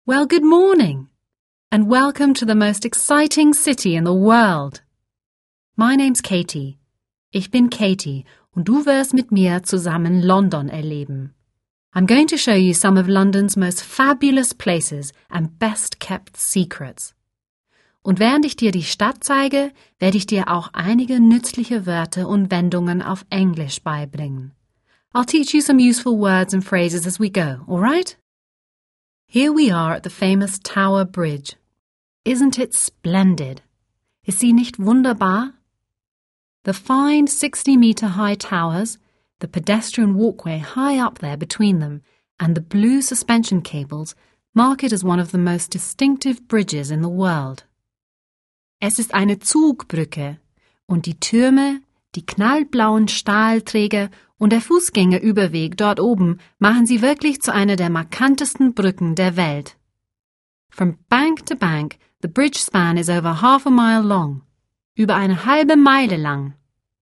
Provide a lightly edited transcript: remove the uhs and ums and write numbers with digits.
Well, good morning, and welcome to the most exciting city in the world. My name's Katie. Ich bin Katie und du wirst mit mir zusammen London erleben. I'm going to show you some of London's most fabulous places and best-kept secrets. Und während ich dir die Stadt zeige, werde ich dir auch einige nützliche Wörter und Wendungen auf Englisch beibringen. I'll teach you some useful words and phrases as we go, all right? Here we are at the famous Tower Bridge. Isn't it splendid? Ist sie nicht wunderbar? The fine 60-metre-high towers, the pedestrian walkway high up there between them, and the blue suspension cables mark it as one of the most distinctive bridges in the world. Es ist eine Zugbrücke und die Türme, die knallblauen Stahlträger und der Fußgängerüberweg dort oben machen sie wirklich zu einer der markantesten Brücken der Welt. From bank to bank, the bridge span is over half a mile long. Über eine halbe Meile lang.